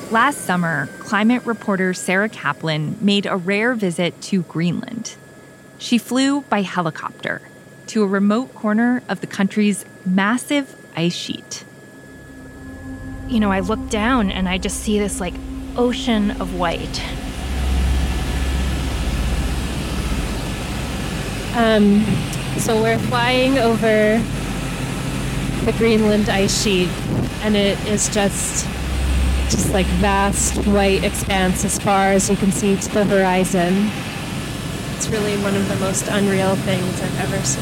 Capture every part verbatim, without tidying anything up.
Last summer, climate reporter Sarah Kaplan made a rare visit to Greenland. She flew by helicopter to a remote corner of the country's massive ice sheet. You know, I look down and I just see this, like, ocean of white. Um, so we're flying over the Greenland ice sheet, and it is just, just like vast white expanse as far as you can see to the horizon. It's really one of the most unreal things I've ever seen.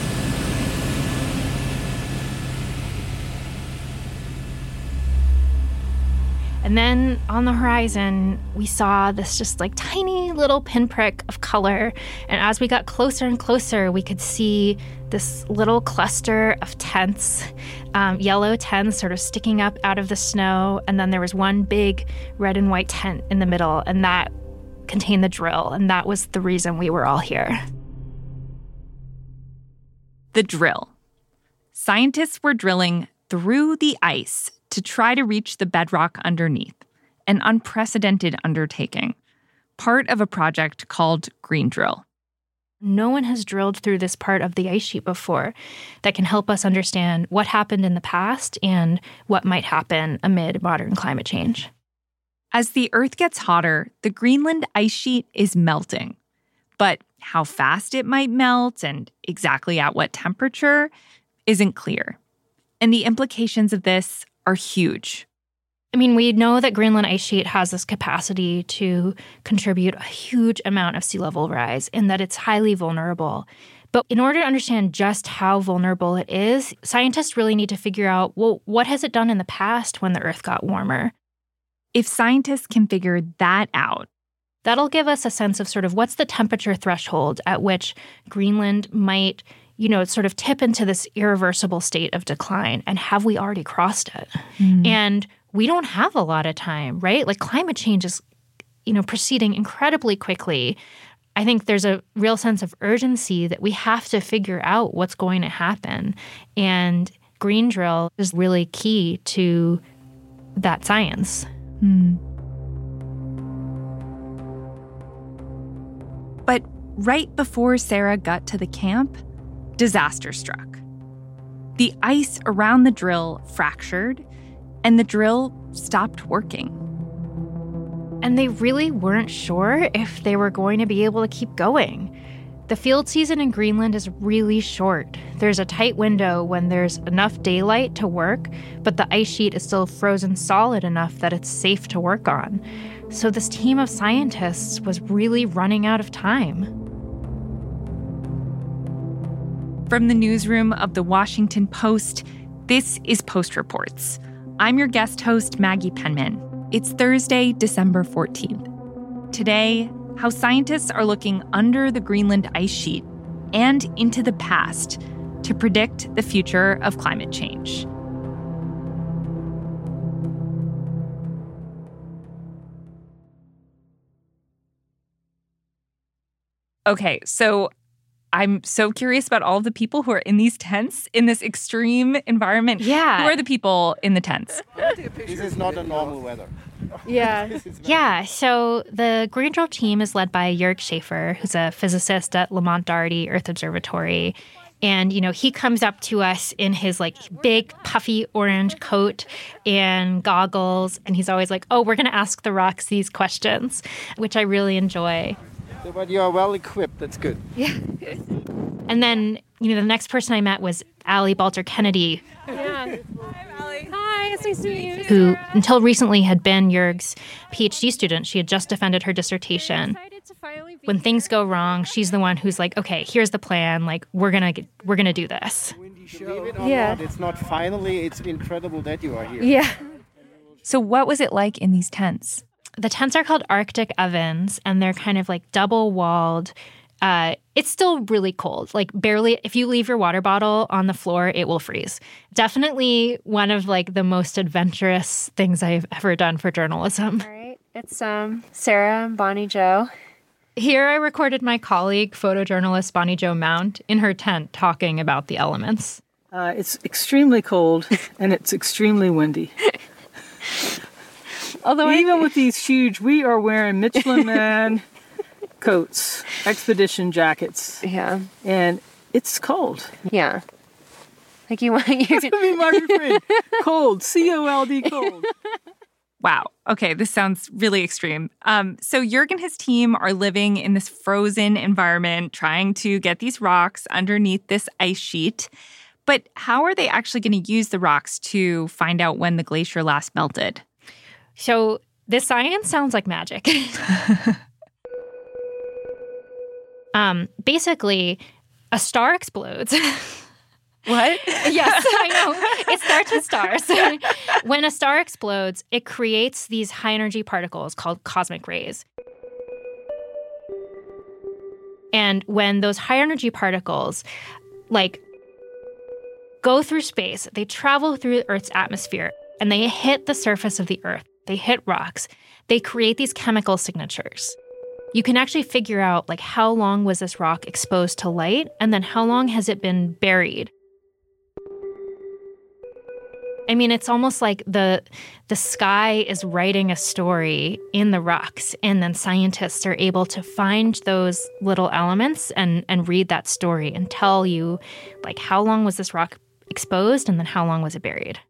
And then on the horizon, we saw this just like tiny little pinprick of color. And as we got closer and closer, we could see this little cluster of tents, um, yellow tents sort of sticking up out of the snow. And then there was one big red and white tent in the middle, and that contained the drill. And that was the reason we were all here. The drill. Scientists were drilling through the ice to try to reach the bedrock underneath, an unprecedented undertaking, part of a project called Green Drill. No one has drilled through this part of the ice sheet before that can help us understand what happened in the past and what might happen amid modern climate change. As the Earth gets hotter, the Greenland ice sheet is melting. But how fast it might melt and exactly at what temperature isn't clear. And the implications of this are huge. I mean, we know that Greenland ice sheet has this capacity to contribute a huge amount of sea level rise and that it's highly vulnerable. But in order to understand just how vulnerable it is, scientists really need to figure out, well, what has it done in the past when the Earth got warmer? If scientists can figure that out, that'll give us a sense of sort of what's the temperature threshold at which Greenland might, you know, sort of tip into this irreversible state of decline. And have we already crossed it? Mm. And we don't have a lot of time, right? Like climate change is, you know, proceeding incredibly quickly. I think there's a real sense of urgency that we have to figure out what's going to happen. And Green Drill is really key to that science. Hmm. But right before Sarah got to the camp, disaster struck. The ice around the drill fractured, and the drill stopped working. And they really weren't sure if they were going to be able to keep going. The field season in Greenland is really short. There's a tight window when there's enough daylight to work, but the ice sheet is still frozen solid enough that it's safe to work on. So this team of scientists was really running out of time. From the newsroom of the Washington Post, this is Post Reports. I'm your guest host, Maggie Penman. It's Thursday, December fourteenth. Today, how scientists are looking under the Greenland ice sheet and into the past to predict the future of climate change. Okay, so I'm so curious about all of the people who are in these tents in this extreme environment. Yeah. Who are the people in the tents? This is not a normal weather. Yeah. Yeah. So the Green Drill team is led by Jörg Schaefer, who's a physicist at Lamont Doherty Earth Observatory. And, you know, he comes up to us in his, like, big, puffy orange coat and goggles. And he's always like, oh, we're going to ask the rocks these questions, which I really enjoy. So, but you are well equipped. That's good. Yeah. And then, you know, the next person I met was Allie Balter Kennedy. Yeah. Hi, Allie. Hi, it's nice to meet you. Who, until recently, had been Jörg's PhD student. She had just defended her dissertation. When things go wrong, she's the one who's like, okay, here's the plan. Like, we're gonna get, we're gonna do this. Believe it or yeah. not, it's not finally. It's incredible that you are here. Yeah. So what was it like in these tents? The tents are called Arctic ovens, and they're kind of like double-walled. Uh, it's still really cold. Like barely, if you leave your water bottle on the floor, it will freeze. Definitely one of like the most adventurous things I've ever done for journalism. All right. It's um Sarah and Bonnie Jo. Here I recorded my colleague, photojournalist Bonnie Jo Mount, in her tent talking about the elements. Uh, it's extremely cold and it's extremely windy. Although Even I, with these huge, we are wearing Michelin Man coats, expedition jackets, yeah, and it's cold. yeah. Like you want, you That's gonna be my refrain. Cold, C O L D, cold. Wow. Okay, this sounds really extreme. Um, so Jörg and his team are living in this frozen environment, trying to get these rocks underneath this ice sheet. But how are they actually going to use the rocks to find out when the glacier last melted? So this science sounds like magic. um, basically, a star explodes. What? Yes, I know. It starts with stars. When a star explodes, it creates these high-energy particles called cosmic rays. And when those high-energy particles, like, go through space, they travel through Earth's atmosphere, and they hit the surface of the Earth. They hit rocks. They create these chemical signatures. You can actually figure out, like, how long was this rock exposed to light, and then how long has it been buried? I mean, it's almost like the the sky is writing a story in the rocks, and then scientists are able to find those little elements and, and read that story and tell you, like, how long was this rock exposed, and then how long was it buried.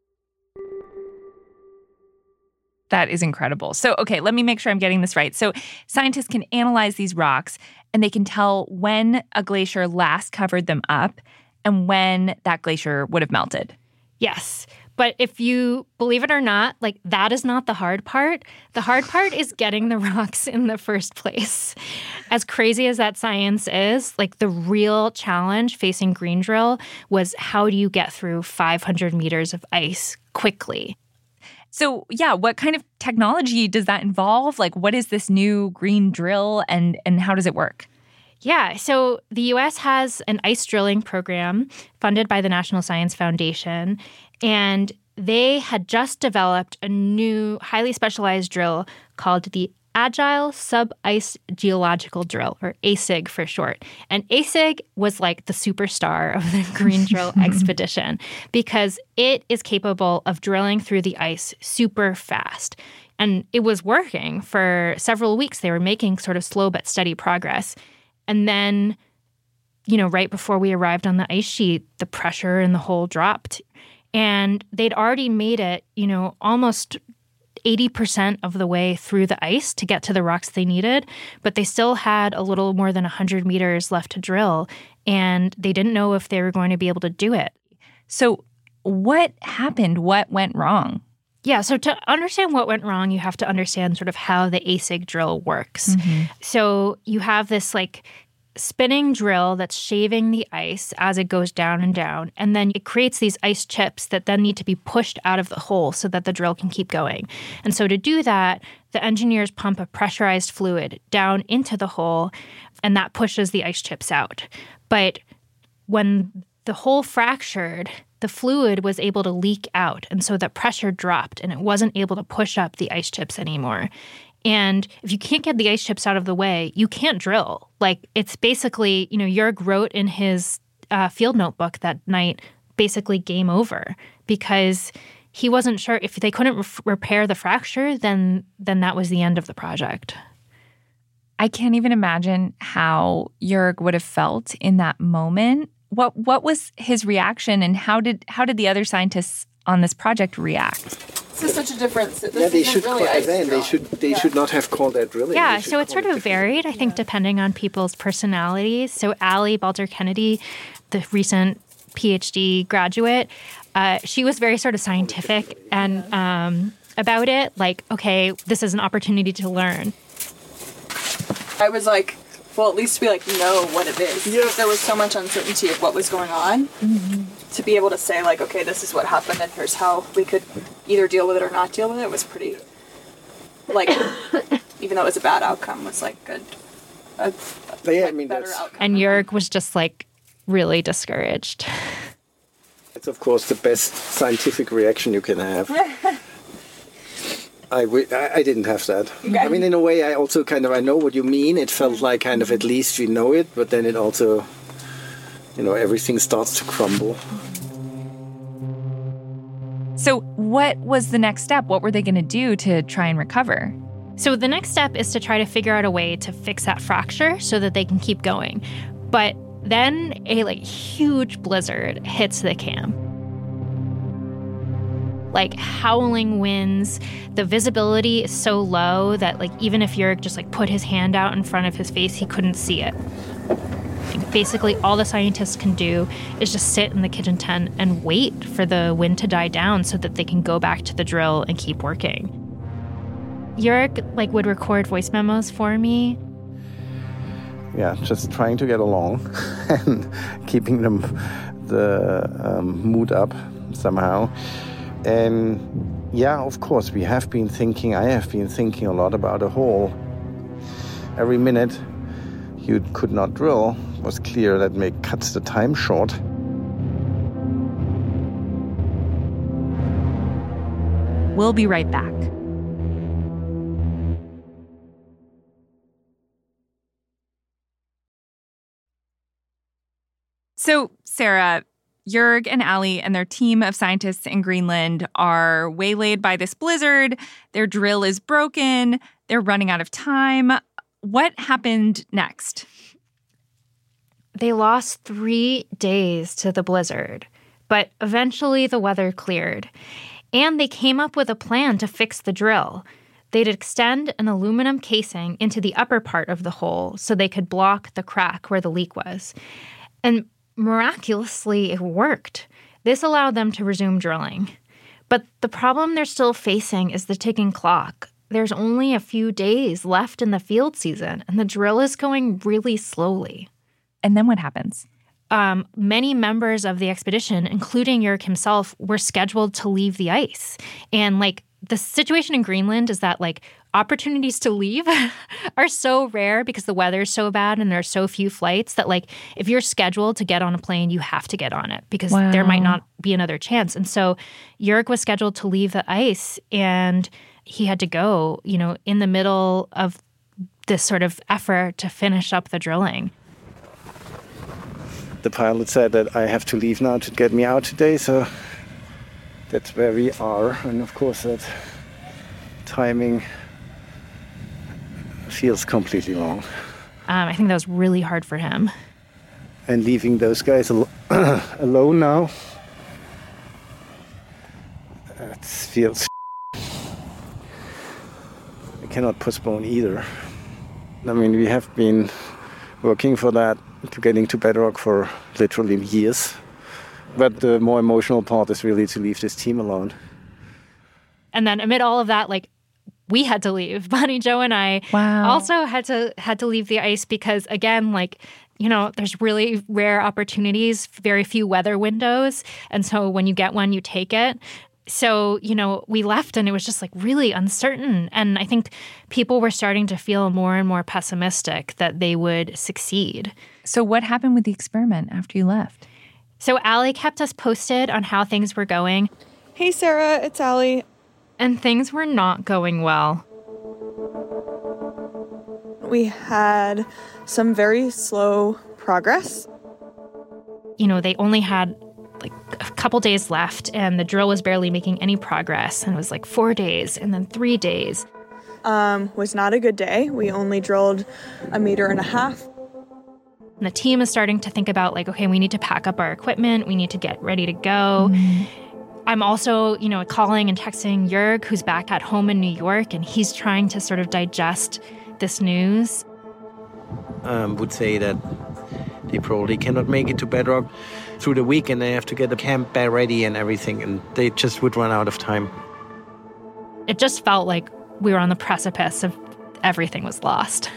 That is incredible. So, okay, let me make sure I'm getting this right. So scientists can analyze these rocks, and they can tell when a glacier last covered them up and when that glacier would have melted. Yes. But if you believe it or not, like, that is not the hard part. The hard part is getting the rocks in the first place. As crazy as that science is, like, the real challenge facing Green Drill was how do you get through five hundred meters of ice quickly? So, yeah, what kind of technology does that involve? Like, what is this new Green Drill, and, and how does it work? Yeah, so the U S has an ice drilling program funded by the National Science Foundation, and they had just developed a new highly specialized drill called the Agile Sub-Ice Geological Drill, or A S I G for short. And A S I G was like the superstar of the Green Drill expedition because it is capable of drilling through the ice super fast. And it was working for several weeks. They were making sort of slow but steady progress. And then, you know, right before we arrived on the ice sheet, the pressure in the hole dropped. And they'd already made it, you know, almost eighty percent of the way through the ice to get to the rocks they needed. But they still had a little more than one hundred meters left to drill. And they didn't know if they were going to be able to do it. So what happened? What went wrong? Yeah, so to understand what went wrong, you have to understand sort of how the A S I G drill works. Mm-hmm. So you have this like spinning drill that's shaving the ice as it goes down and down, and then it creates these ice chips that then need to be pushed out of the hole so that the drill can keep going. And so to do that, the engineers pump a pressurized fluid down into the hole, and that pushes the ice chips out. But when the hole fractured, the fluid was able to leak out, and so the pressure dropped, and it wasn't able to push up the ice chips anymore. And if you can't get the ice chips out of the way, you can't drill. Like, it's basically, you know, Jörg wrote in his uh, field notebook that night, basically game over, because he wasn't sure if they couldn't re- repair the fracture, then then that was the end of the project. I can't even imagine how Jörg would have felt in that moment. What what was his reaction, and how did how did the other scientists on this project react? This is such a difference. This yeah, they should really call, then they should they yeah. should not have called that drilling. Yeah, so it's sort of varied, I think, depending on people's personalities. So Allie Balter-Kennedy, the recent PhD graduate, uh, she was very sort of scientific and um, about it. Like, okay, this is an opportunity to learn. I was like, well, at least we like know what it is. Yeah. There was so much uncertainty of what was going on. Mm-hmm. To be able to say like, okay, this is what happened, and here's how we could either deal with it or not deal with it was pretty. Like, even though it was a bad outcome, was like good. A, a yeah, like, I mean, better that's, outcome. And Jörg was just like really discouraged. It's of course the best scientific reaction you can have. I, w- I didn't have that. Okay. I mean, in a way, I also kind of, I know what you mean. It felt like kind of at least we know it, but then it also, you know, everything starts to crumble. So what was the next step? What were they going to do to try and recover? So the next step is to try to figure out a way to fix that fracture so that they can keep going. But then a like huge blizzard hits the camp. Like howling winds, the visibility is so low that like even if Jörg just like put his hand out in front of his face, he couldn't see it. Basically, all the scientists can do is just sit in the kitchen tent and wait for the wind to die down so that they can go back to the drill and keep working. Jörg like would record voice memos for me. Yeah, just trying to get along and keeping them the um, mood up somehow. And yeah, of course, we have been thinking, I have been thinking a lot about a hole. Every minute you could not drill was clear that it cuts the time short. We'll be right back. So, Sarah, Jörg and Ali and their team of scientists in Greenland are waylaid by this blizzard. Their drill is broken. They're running out of time. What happened next? They lost three days to the blizzard, but eventually the weather cleared. And they came up with a plan to fix the drill. They'd extend an aluminum casing into the upper part of the hole so they could block the crack where the leak was. And miraculously, it worked. This allowed them to resume drilling. But the problem they're still facing is the ticking clock. There's only a few days left in the field season, and the drill is going really slowly. And then what happens? Um, many members of the expedition, including Jörg himself, were scheduled to leave the ice. And, like, the situation in Greenland is that, like, opportunities to leave are so rare because the weather is so bad and there are so few flights that, like, if you're scheduled to get on a plane, you have to get on it because wow. there might not be another chance. And so Jörg was scheduled to leave the ice, and he had to go, you know, in the middle of this sort of effort to finish up the drilling. The pilot said that I have to leave now to get me out today, so that's where we are. And of course that timing feels completely wrong. Um, I think that was really hard for him. And leaving those guys al- alone now, that feels. I cannot postpone either. I mean, we have been working for that, to getting to Bedrock for literally years. But the more emotional part is really to leave this team alone. And then amid all of that, like, we had to leave. Bonnie Jo and I wow. also had to had to leave the ice because, again, like, you know, there's really rare opportunities, very few weather windows. And so when you get one, you take it. So, you know, we left and it was just like really uncertain. And I think people were starting to feel more and more pessimistic that they would succeed. So what happened with the experiment after you left? So Ali kept us posted on how things were going. Hey, Sarah, it's Ali. And things were not going well. We had some very slow progress. You know, they only had like a couple days left and the drill was barely making any progress. And it was like four days and then three days. Um, was not a good day. We only drilled a meter and a half. And the team is starting to think about like, okay, we need to pack up our equipment. We need to get ready to go. Mm-hmm. I'm also, you know, calling and texting Jörg, who's back at home in New York, and he's trying to sort of digest this news. I um, would say that they probably cannot make it to Bedrock through the week, and they have to get the camp ready and everything, and they just would run out of time. It just felt like we were on the precipice of everything was lost.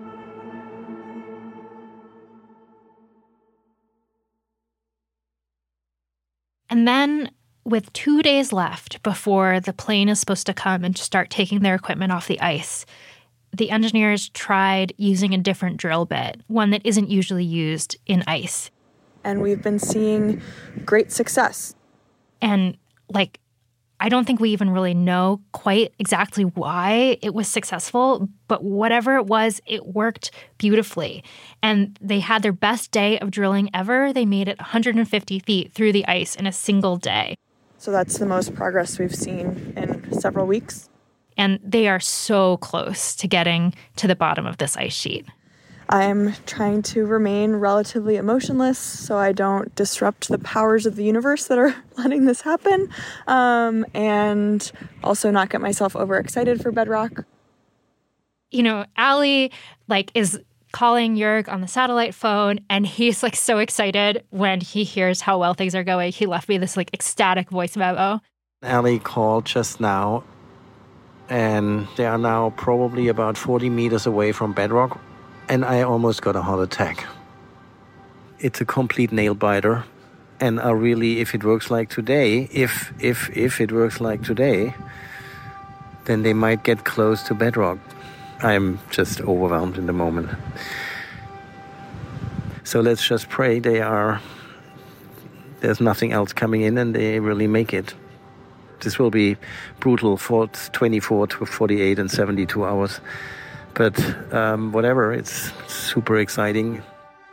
And then, with two days left before the plane is supposed to come and start taking their equipment off the ice, the engineers tried using a different drill bit, one that isn't usually used in ice. And we've been seeing great success. And, like, I don't think we even really know quite exactly why it was successful, but whatever it was, it worked beautifully. And they had their best day of drilling ever. They made it one hundred fifty feet through the ice in a single day. So that's the most progress we've seen in several weeks. And they are so close to getting to the bottom of this ice sheet. I'm trying to remain relatively emotionless so I don't disrupt the powers of the universe that are letting this happen, um, and also not get myself overexcited for bedrock. You know, Allie, like, is calling Jörg on the satellite phone, and he's, like, so excited when he hears how well things are going. He left me this, like, ecstatic voice memo. Allie called just now, and they are now probably about forty meters away from bedrock. And I almost got a heart attack. It's a complete nail biter. And I really, if it works like today, if if if it works like today, then they might get close to bedrock. I'm just overwhelmed in the moment. So let's just pray they are, there's nothing else coming in and they really make it. This will be brutal for twenty-four to forty-eight and seventy-two hours. But um, whatever, it's super exciting.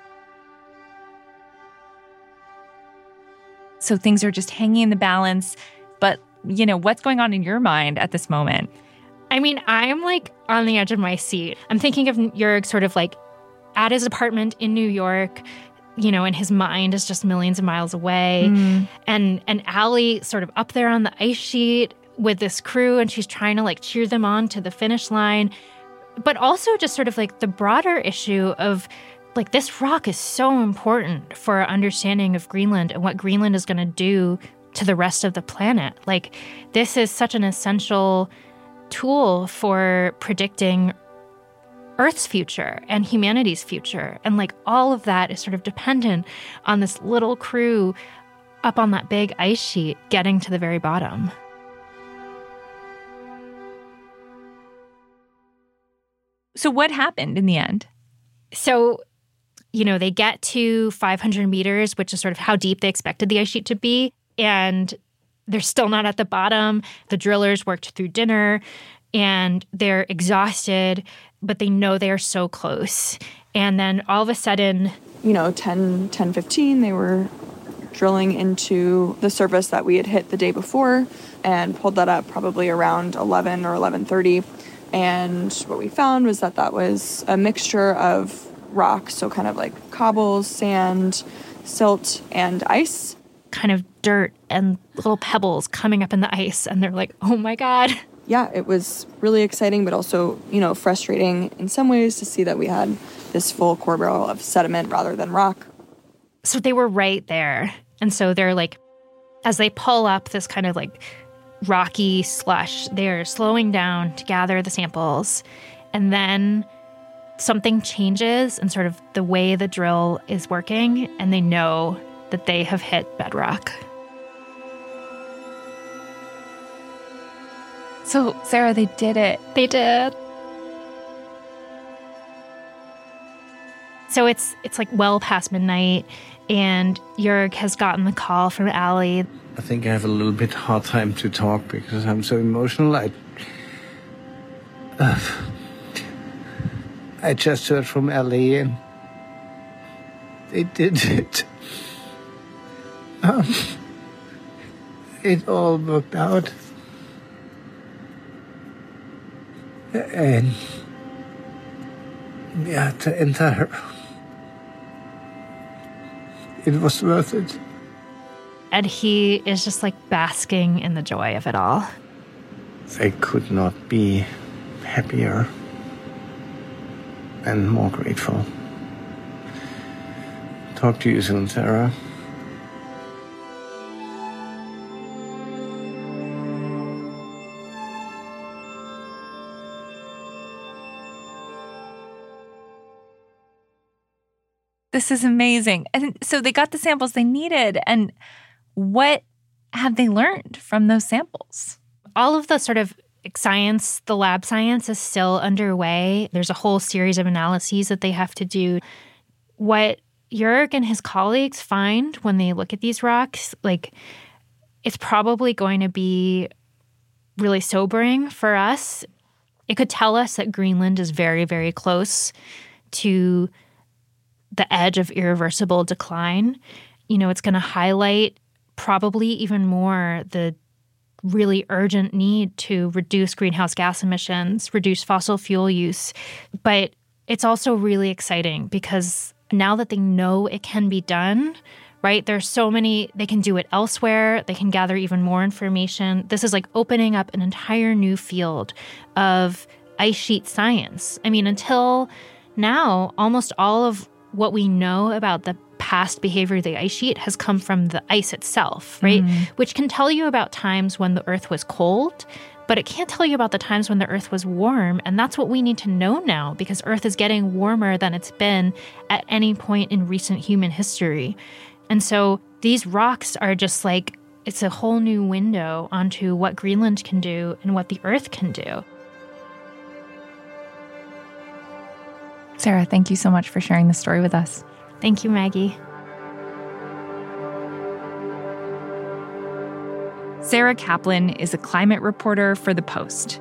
So things are just hanging in the balance. But, you know, what's going on in your mind at this moment? I mean, I'm like on the edge of my seat. I'm thinking of Jörg sort of like at his apartment in New York, you know, and his mind is just millions of miles away. Mm. And and Allie sort of up there on the ice sheet with this crew, and she's trying to like cheer them on to the finish line. But also just sort of like the broader issue of like this rock is so important for our understanding of Greenland and what Greenland is going to do to the rest of the planet. Like this is such an essential tool for predicting Earth's future and humanity's future. And like all of that is sort of dependent on this little crew up on that big ice sheet getting to the very bottom. So what happened in the end? So, you know, they get to five hundred meters, which is sort of how deep they expected the ice sheet to be. And they're still not at the bottom. The drillers worked through dinner and they're exhausted, but they know they are so close. And then all of a sudden, you know, ten, ten fifteen, they were drilling into the surface that we had hit the day before and pulled that up probably around eleven or eleven thirty. And what we found was that that was a mixture of rocks, so kind of like cobbles, sand, silt, and ice. Kind of dirt and little pebbles coming up in the ice, and they're like, oh my God. Yeah, it was really exciting, but also, you know, frustrating in some ways to see that we had this full core barrel of sediment rather than rock. So they were right there. And so they're like, as they pull up this kind of like rocky slush, they're slowing down to gather the samples. And then something changes in sort of the way the drill is working, and they know that they have hit bedrock. So, Sarah, they did it. They did. So it's it's like well past midnight, and Jörg has gotten the call from Allie. I think I have a little bit hard time to talk because I'm so emotional. I, uh, I just heard from Allie and they did it. Um, it all worked out. And yeah, to enter, it was worth it. And he is just like basking in the joy of it all. I could not be happier and more grateful. Talk to you soon, Sarah. This is amazing. And so they got the samples they needed. And what have they learned from those samples? All of the sort of science, the lab science is still underway. There's a whole series of analyses that they have to do. What Jörg and his colleagues find when they look at these rocks, like, it's probably going to be really sobering for us. It could tell us that Greenland is very, very close to the edge of irreversible decline. You know, it's going to highlight probably even more the really urgent need to reduce greenhouse gas emissions, reduce fossil fuel use. But it's also really exciting because now that they know it can be done, right? There's so many, they can do it elsewhere. They can gather even more information. This is like opening up an entire new field of ice sheet science. I mean, until now, almost all of what we know about the past behavior of the ice sheet has come from the ice itself, right? Mm-hmm. Which can tell you about times when the Earth was cold, but it can't tell you about the times when the Earth was warm. And that's what we need to know now, because Earth is getting warmer than it's been at any point in recent human history. And so these rocks are just like, it's a whole new window onto what Greenland can do and what the Earth can do. Sarah, thank you so much for sharing this story with us. Thank you, Maggie. Sarah Kaplan is a climate reporter for The Post.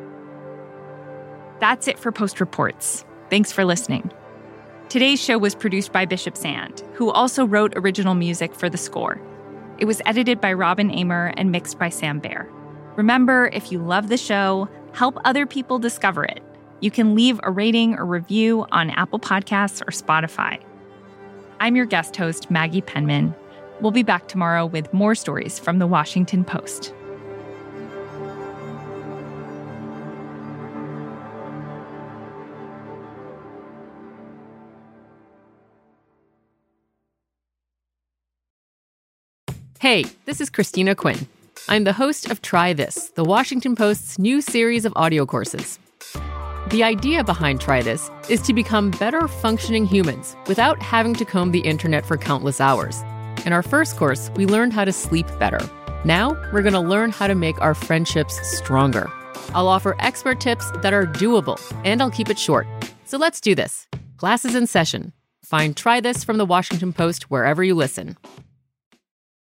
That's it for Post Reports. Thanks for listening. Today's show was produced by Bishop Sand, who also wrote original music for the score. It was edited by Robin Amer and mixed by Sam Baer. Remember, if you love the show, help other people discover it. You can leave a rating or review on Apple Podcasts or Spotify. I'm your guest host, Maggie Penman. We'll be back tomorrow with more stories from The Washington Post. Hey, this is Christina Quinn. I'm the host of Try This, The Washington Post's new series of audio courses. The idea behind Try This is to become better functioning humans without having to comb the internet for countless hours. In our first course, we learned how to sleep better. Now, we're going to learn how to make our friendships stronger. I'll offer expert tips that are doable, and I'll keep it short. So let's do this. Class is in session. Find Try This from The Washington Post wherever you listen.